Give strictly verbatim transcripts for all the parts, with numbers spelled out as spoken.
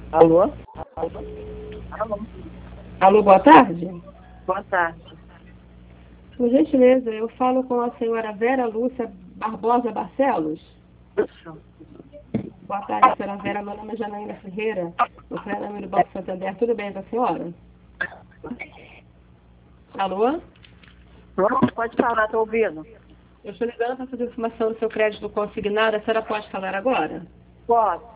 Alô? Alô. Alô, boa tarde. Boa tarde. Por gentileza, eu falo com a senhora Vera Lúcia Barbosa Barcelos. Isso. Boa tarde, senhora Vera. Meu nome é Janaína Ferreira. Eu sou a nome do Banco Santander. Tudo bem com a senhora? Alô? Pronto, pode falar, estou ouvindo. Eu estou ligando para fazer informação do seu crédito consignado. A senhora pode falar agora? Posso.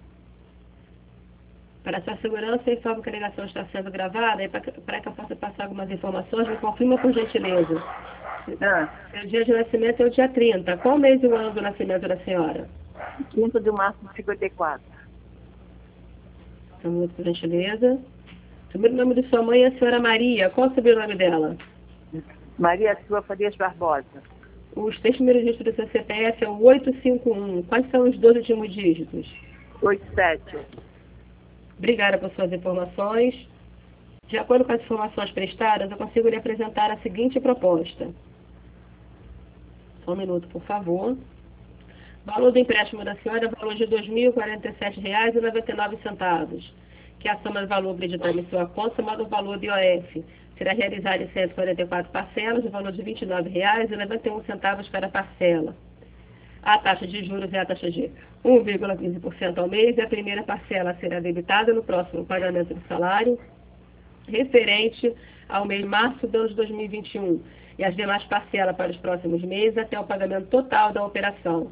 Para sua segurança, informo que a ligação está sendo gravada e para que, para que eu possa passar algumas informações, me confirma por gentileza. Ah, Seu dia de nascimento é o dia trinta. Qual mês e o ano do nascimento da senhora? quinto de março de cinquenta e quatro. Só um minuto, por gentileza. O primeiro nome de sua mãe é a senhora Maria. Qual é o sobrenome dela? Maria Silva Farias Barbosa. Os três primeiros dígitos do seu C P F é o oito cinco um. Quais são os dois últimos dígitos? oito sete. Obrigada por suas informações. De acordo com as informações prestadas, eu consigo lhe apresentar a seguinte proposta. Só um minuto, por favor. O valor do empréstimo da senhora é o valor de dois mil e quarenta e sete reais e noventa e nove centavos, que é a soma do valor acreditado em sua conta, somado ao valor do I O F. Será realizada em cento e quarenta e quatro parcelas, o valor de vinte e nove reais e noventa e um centavos cada parcela. A taxa de juros é a taxa de um vírgula quinze por cento ao mês e a primeira parcela será debitada no próximo pagamento do salário referente ao mês de março do ano de dois mil e vinte e um e as demais parcelas para os próximos meses até o pagamento total da operação.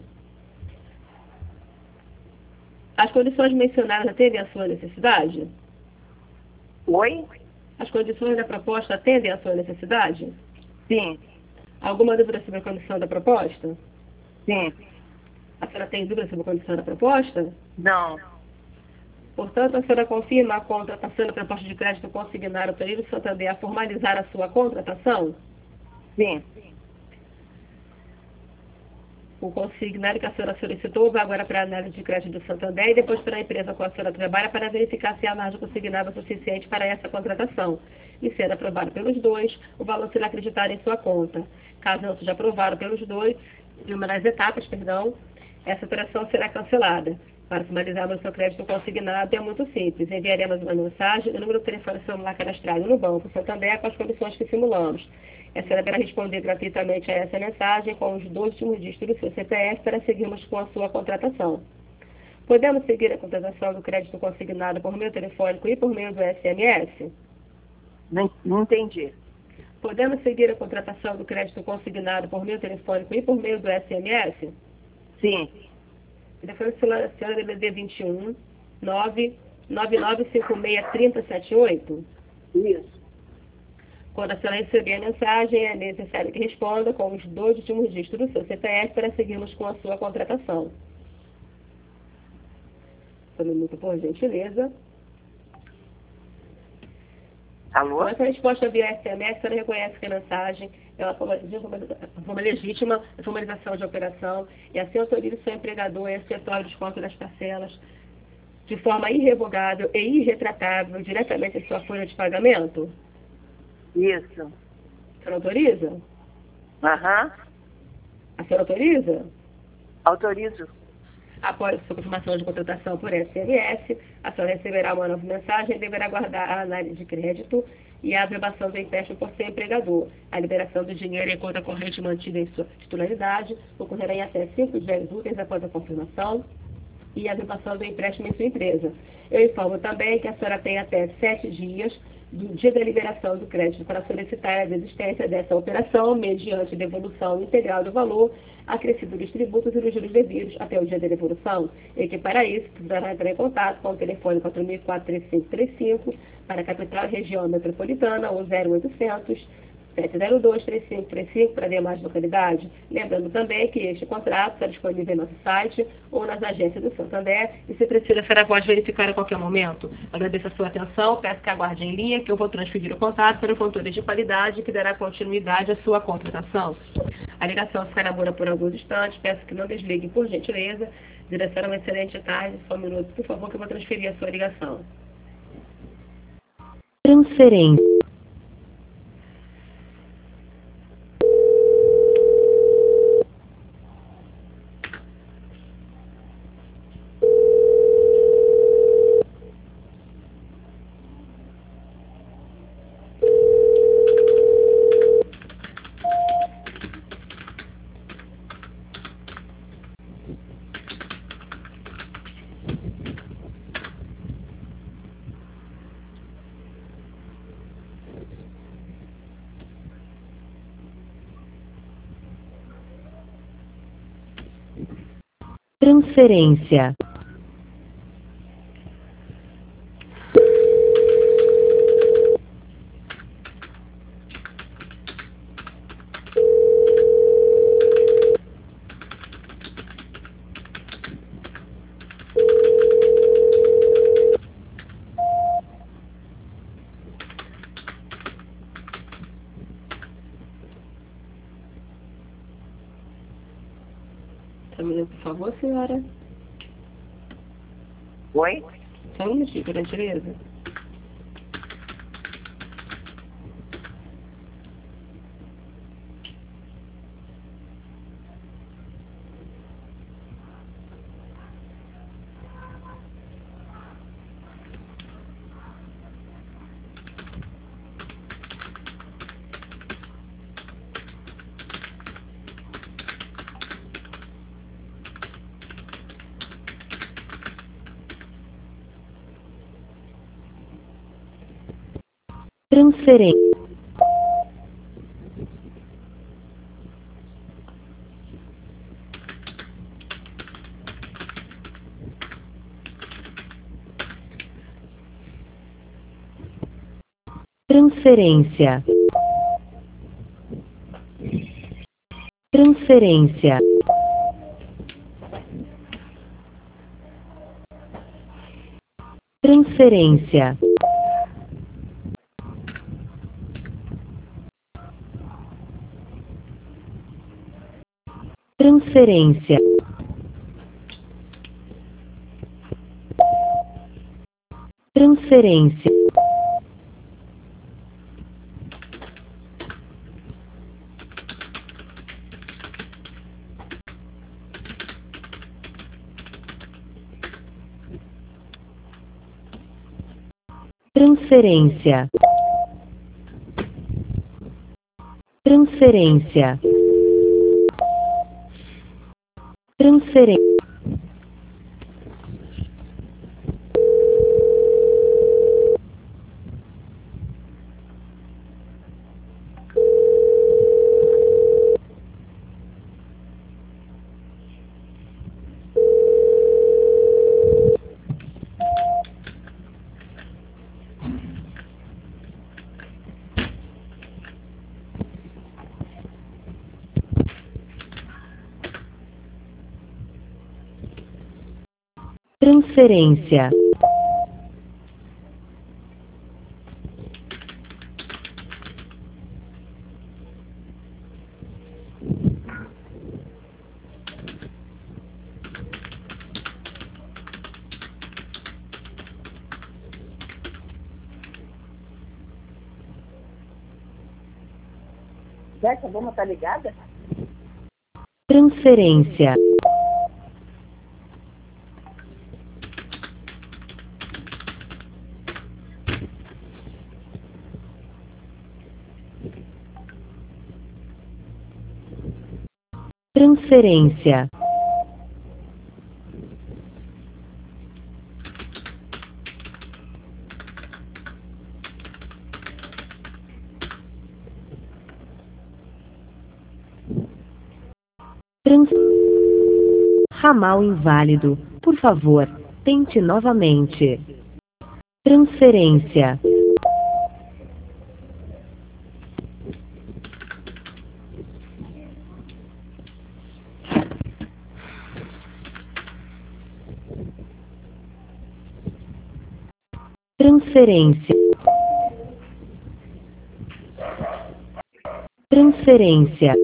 As condições mencionadas atendem à sua necessidade? Oi? As condições da proposta atendem à sua necessidade? Sim. Alguma dúvida sobre a condição da proposta? Sim. A senhora tem dúvida sobre a condição da proposta? Não. Portanto, a senhora confirma a contratação da proposta de crédito consignada ao período Santander a formalizar a sua contratação? Sim. O consignado que a senhora solicitou vai agora para a análise de crédito do Santander e depois para a empresa com a senhora trabalha para verificar se a margem consignada é suficiente para essa contratação. E sendo aprovado pelos dois, o valor será acreditado em sua conta. Caso não seja aprovado pelos dois, em uma das etapas, perdão, essa operação será cancelada. Para finalizarmos o seu crédito consignado é muito simples. Enviaremos uma mensagem no número do telefone celular cadastrado no Banco Santander com as condições que simulamos. A senhora deverá responder gratuitamente a essa mensagem com os dois últimos dígitos do seu C P F para seguirmos com a sua contratação. Podemos seguir a contratação do crédito consignado por meio telefônico e por meio do S M S? Não, não entendi. Podemos seguir a contratação do crédito consignado por meio telefônico e por meio do S M S? Sim. O telefone celular da senhora D D D vinte e um, nove nove nove cinco seis, três zero sete oito? Isso. Quando a senhora receber a mensagem, é necessário que responda com os dois últimos dígitos do seu C P F para seguirmos com a sua contratação. Um minuto, por gentileza. Alô? Com essa resposta via S M S, a senhora reconhece que a mensagem é uma forma, de uma forma legítima de formalização de operação e assim autoriza o seu empregador a efetuar o desconto das parcelas de forma irrevogável e irretratável diretamente em sua folha de pagamento? Isso. A senhora autoriza? Aham. A senhora autoriza? Autorizo. Após sua confirmação de contratação por S M S, a senhora receberá uma nova mensagem e deverá aguardar a análise de crédito e a aprovação do empréstimo por seu empregador. A liberação do dinheiro em conta corrente mantida em sua titularidade ocorrerá em até cinco dias úteis após a confirmação e a aprovação do empréstimo em sua empresa. Eu informo também que a senhora tem até sete dias do dia da liberação do crédito para solicitar a desistência dessa operação mediante devolução integral do valor acrescido dos tributos e dos juros devidos até o dia da devolução, e que para isso precisará entrar em contato com o telefone quatro mil e quatro, três cinco três cinco para a capital e região metropolitana ou zero oitocentos, sete zero dois, três cinco três cinco para demais localidades. Lembrando também que este contrato está disponível em nosso site ou nas agências do Santander e, se precisa, será pode verificar a qualquer momento. Agradeço a sua atenção, peço que aguarde em linha que eu vou transferir o contato para o controle de qualidade que dará continuidade à sua contratação. A ligação ficará muda por alguns instantes, peço que não desligue por gentileza. Direção, uma excelente tarde, só um minuto, por favor, que eu vou transferir a sua ligação. Transferência. Transferência. Só um minuto, por favor, senhora. Oi? Só um minutinho, por gentileza. Transferência. Transferência. Transferência. Transferência. Transferência. Transferência. Transferência. Transferência. Transferência. Transferência. Essa bomba tá ligada? Transferência. Transferência. Trans... Ramal inválido. Por favor, tente novamente. Transferência. Transferência. Transferência.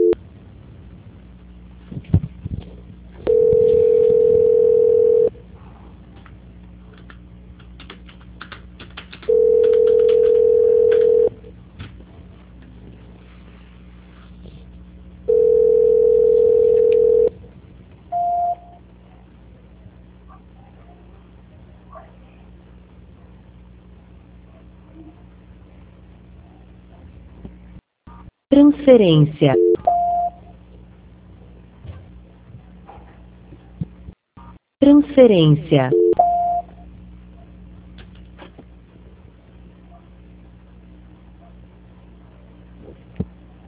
Transferência. Transferência.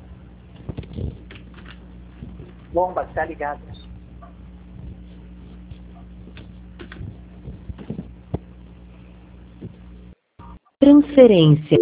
Bomba, tá ligada. Transferência.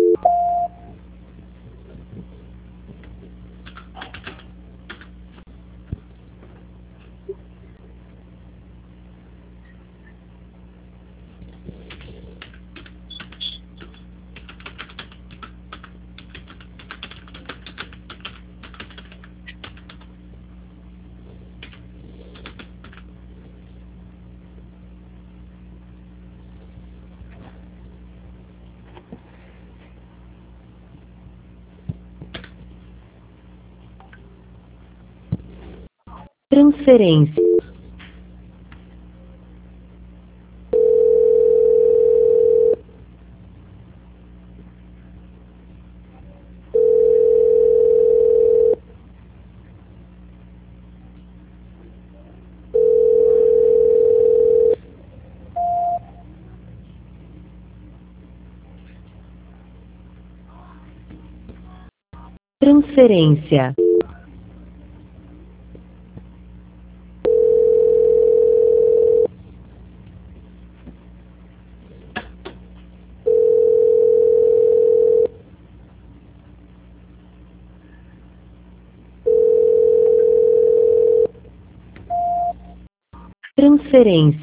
Transferência. Transferência. Transferência.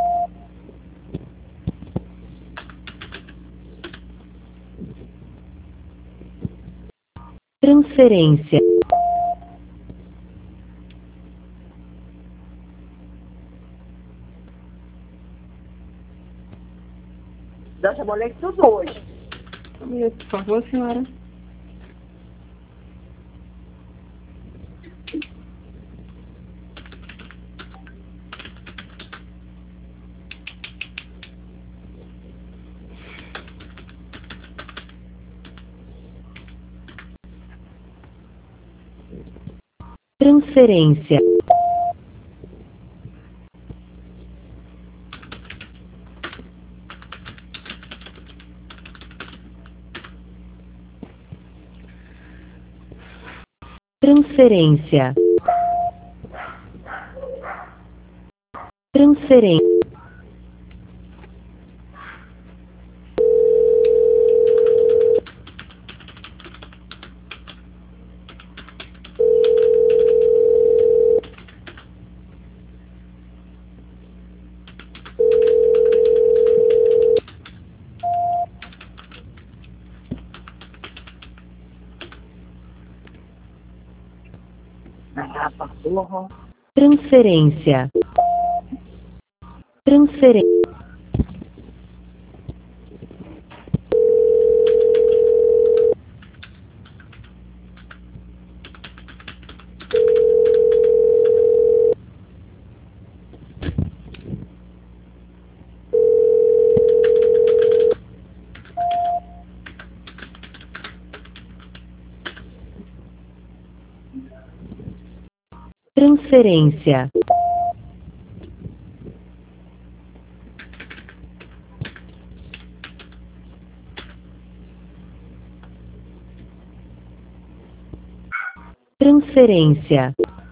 Transferência. Nossa, moleque, tudo hoje. Um minuto, por favor, senhora. Transferência. Transferência. Transferência. Ah, porra. Transferência. Transferência. Transferência. Transferência.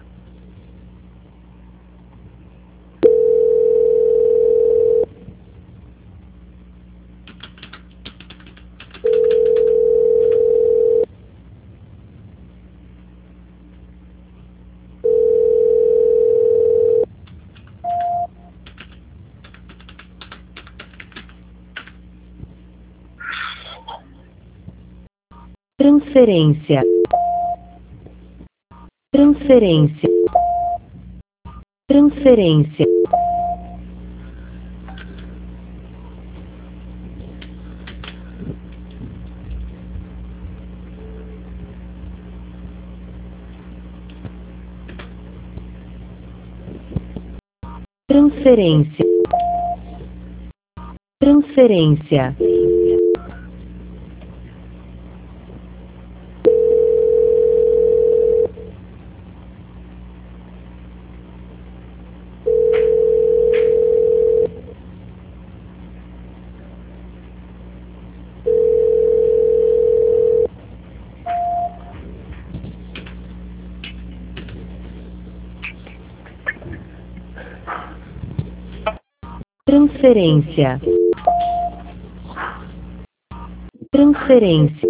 Transferência. Transferência. Transferência. Transferência. Transferência. Transferência. transferência,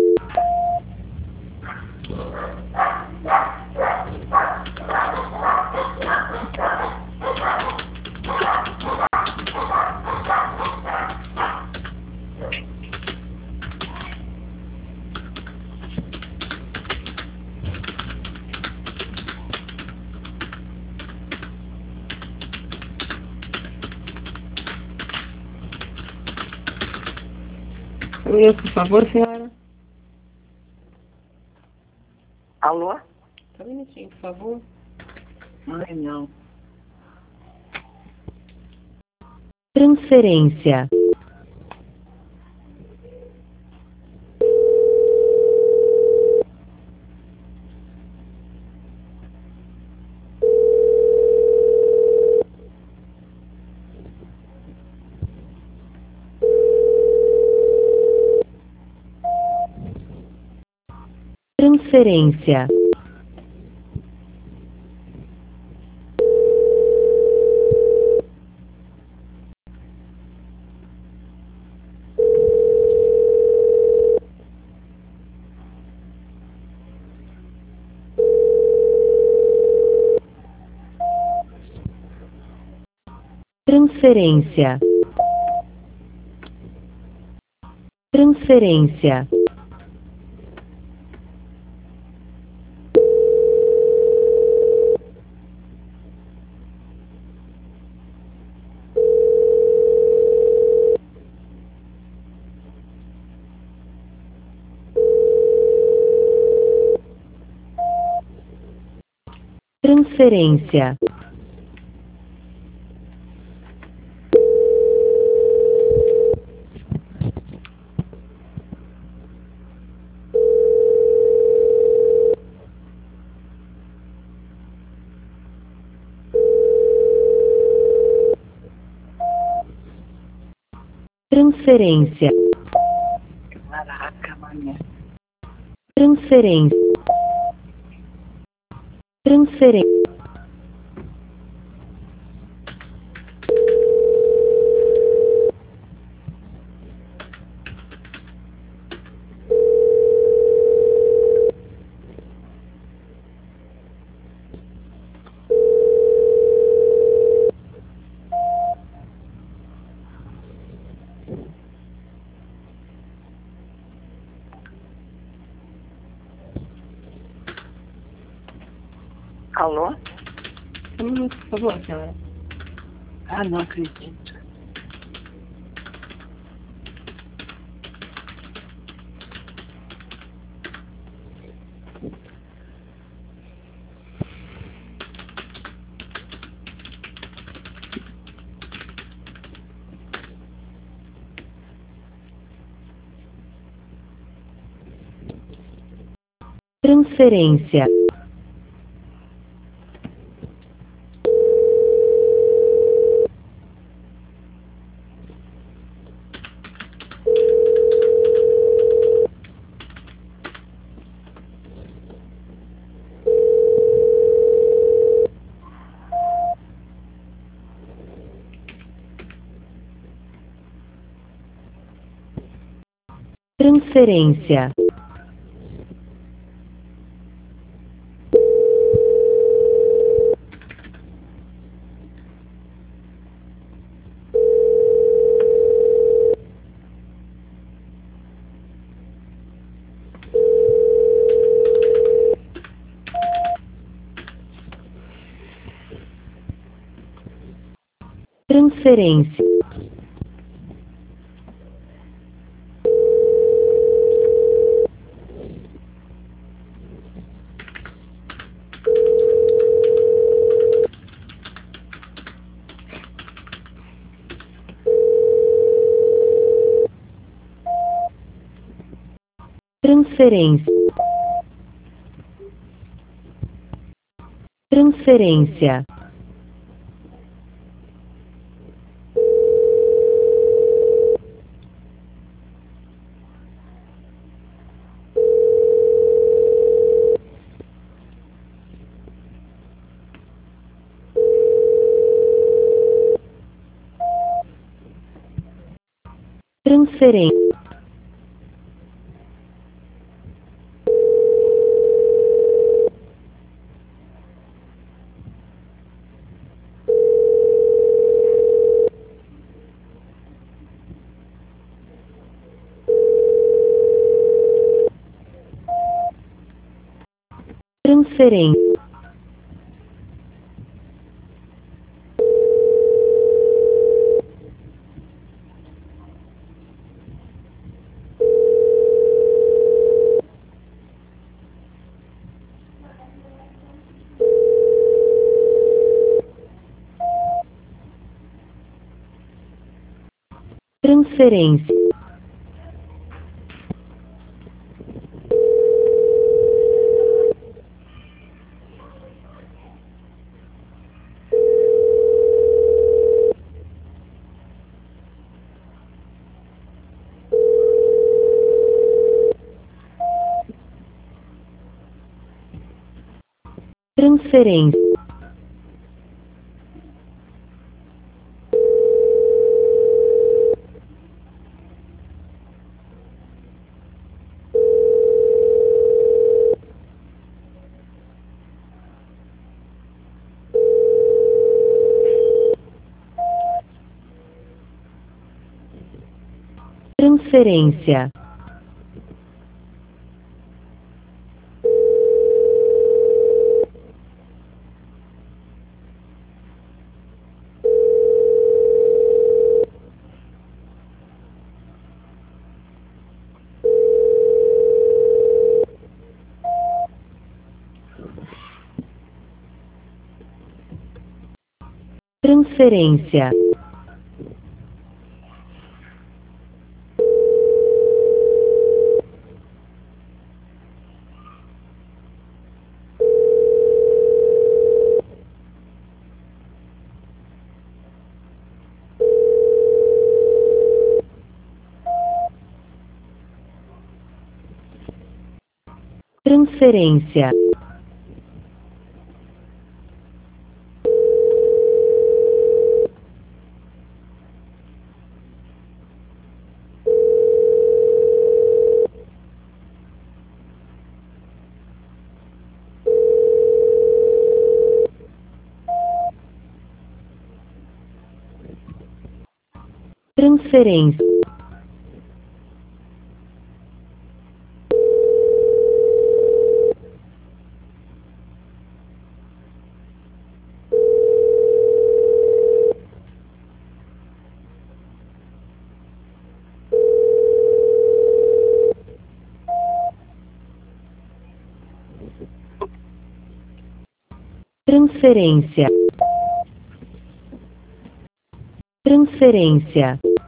Um minuto, por favor, senhora. Alô? Só um minutinho, por favor. Ai, não. transferência, transferência, transferência, transferência, transferência, transferência, Caraca, mané. transferência, transferência, Alô? Só um minuto, por favor, senhora. Ah, não acredito. transferência, transferência, transferência, transferência, transferência, transferência, Transferência. Transferência. Transferência. Transferência. Transferência. Transferência. Transferência. Transferência. Transferência.